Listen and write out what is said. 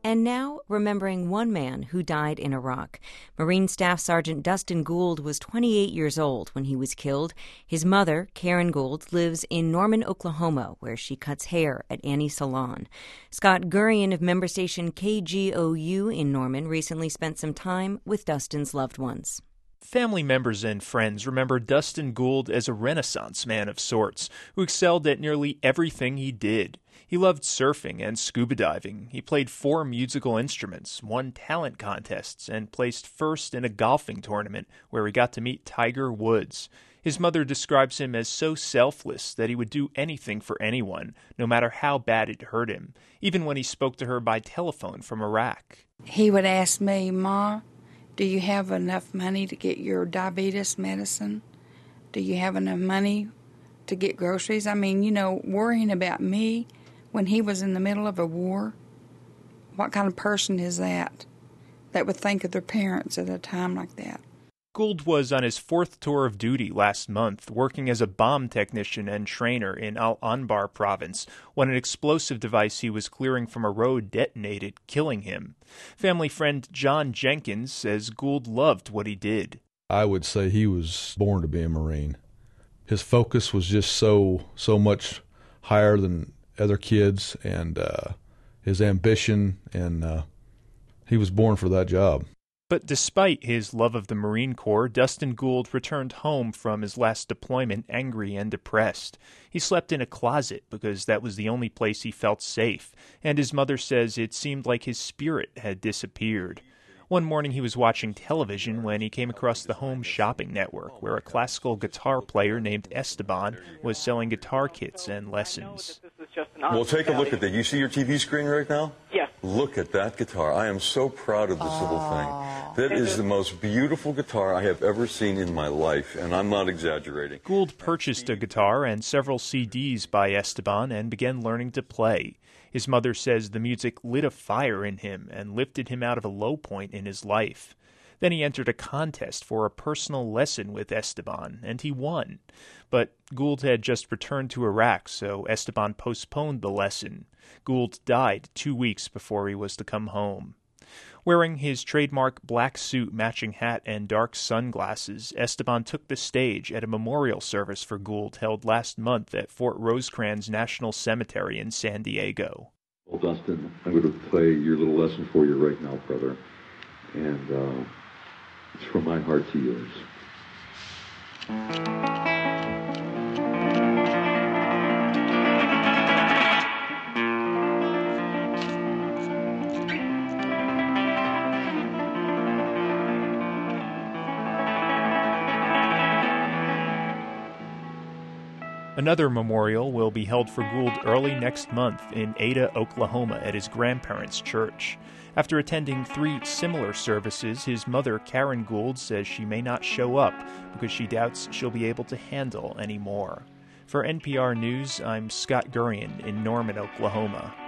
And now, remembering one man who died in Iraq. Marine Staff Sergeant Dustin Gould was 28 years old when he was killed. His mother, Karen Gould, lives in Norman, Oklahoma, where she cuts hair at Annie's Salon. Scott Gurian of member station KGOU in Norman recently spent some time with Dustin's loved ones. Family members and friends remember Dustin Gould as a Renaissance man of sorts who excelled at nearly everything he did. He loved surfing and scuba diving. He played 4 musical instruments, won talent contests, and placed first in a golfing tournament where he got to meet Tiger Woods. His mother describes him as so selfless that he would do anything for anyone, no matter how bad it hurt him, even when he spoke to her by telephone from Iraq. He would ask me, "Ma, do you have enough money to get your diabetes medicine? Do you have enough money to get groceries?" I mean, worrying about me when he was in the middle of a war. What kind of person is that would think of their parents at a time like that? Gould was on his 4th tour of duty last month, working as a bomb technician and trainer in Al-Anbar province, when an explosive device he was clearing from a road detonated, killing him. Family friend John Jenkins says Gould loved what he did. I would say he was born to be a Marine. His focus was just so much higher than other kids, and his ambition, and he was born for that job. But despite his love of the Marine Corps, Dustin Gould returned home from his last deployment angry and depressed. He slept in a closet because that was the only place he felt safe, and his mother says it seemed like his spirit had disappeared. One morning he was watching television when he came across the Home Shopping Network, where a classical guitar player named Esteban was selling guitar kits and lessons. Well, take a look at that. You see your TV screen right now? Yes. Look at that guitar. I am so proud of this little thing. That is the most beautiful guitar I have ever seen in my life, and I'm not exaggerating. Gould purchased a guitar and several CDs by Esteban and began learning to play. His mother says the music lit a fire in him and lifted him out of a low point in his life. Then he entered a contest for a personal lesson with Esteban, and he won. But Gould had just returned to Iraq, so Esteban postponed the lesson. Gould died 2 weeks before he was to come home. Wearing his trademark black suit, matching hat, and dark sunglasses, Esteban took the stage at a memorial service for Gould held last month at Fort Rosecrans National Cemetery in San Diego. Well, Dustin, I'm going to play your little lesson for you right now, brother. And it's from my heart to yours. Another memorial will be held for Gould early next month in Ada, Oklahoma, at his grandparents' church. After attending 3 similar services, his mother, Karen Gould, says she may not show up because she doubts she'll be able to handle any more. For NPR News, I'm Scott Gurian in Norman, Oklahoma.